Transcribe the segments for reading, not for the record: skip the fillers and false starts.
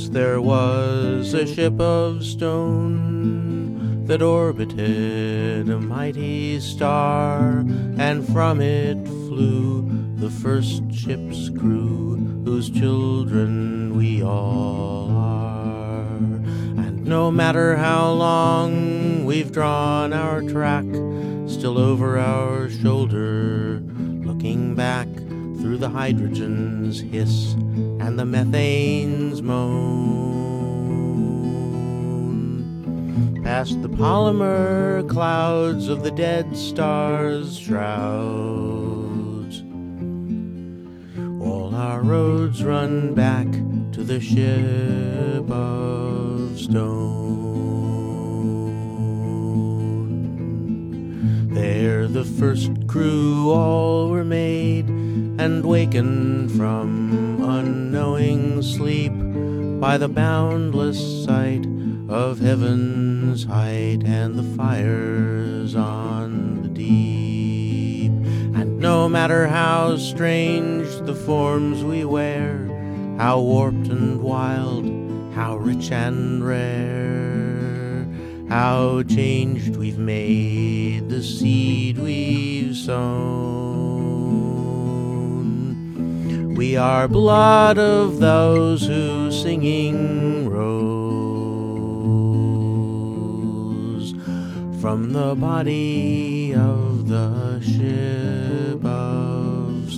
Once there was a ship of stone that orbited a mighty star, and from it flew the first ship's crew, whose children we all are. And no matter how long we've drawn our track, still over our shoulder, looking back through the hydrogen's hiss and the methane's moan, past the polymer clouds of the dead star's shrouds, all our roads run back to the ship of stone. There the first crew all were made, and wakened from unknowing sleep by the boundless sight of heaven's height and the fires on the deep. And no matter how strange the forms we wear, how warped and wild, how rich and rare, how changed we've made the seed we've sown, we are blood of those who singing rose from the body of the ship of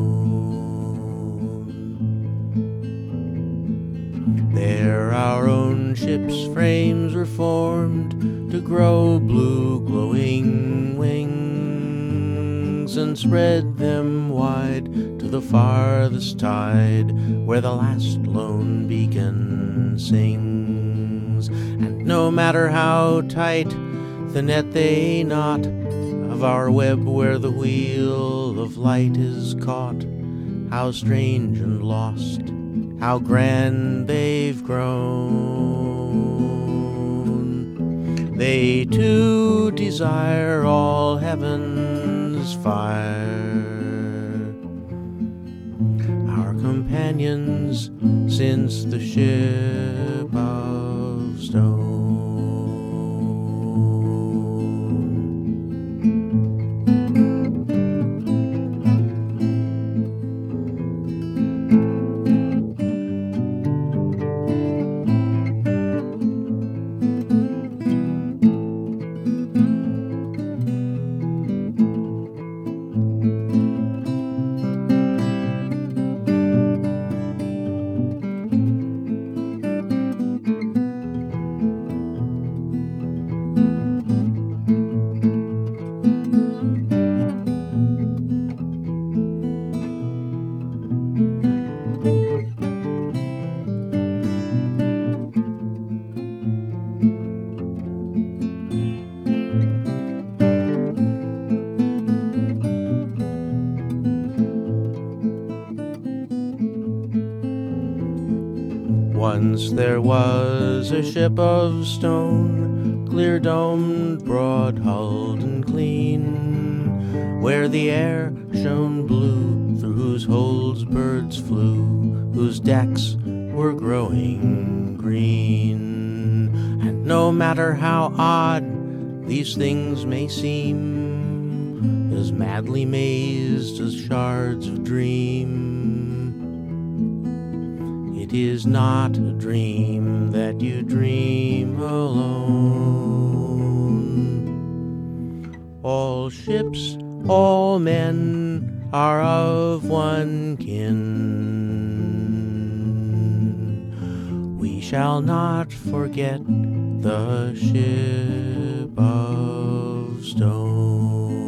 stone. There our own ship's frames were formed to grow blue glowing wings, and spread them wide to the farthest tide, where the last lone beacon sings. And no matter how tight the net they knot of our web where the wheel of light is caught, how strange and lost, how grand they've grown. They too desire all heaven's fire, our companions since the ship of stone. Once there was a ship of stone, clear-domed, broad-hulled and clean, where the air shone blue, through whose holds birds flew, whose decks were growing green. And no matter how odd these things may seem, as madly mazed as shards of dream, it is not a dream that you dream alone. All ships, all men are of one kin. We shall not forget the ship of stone.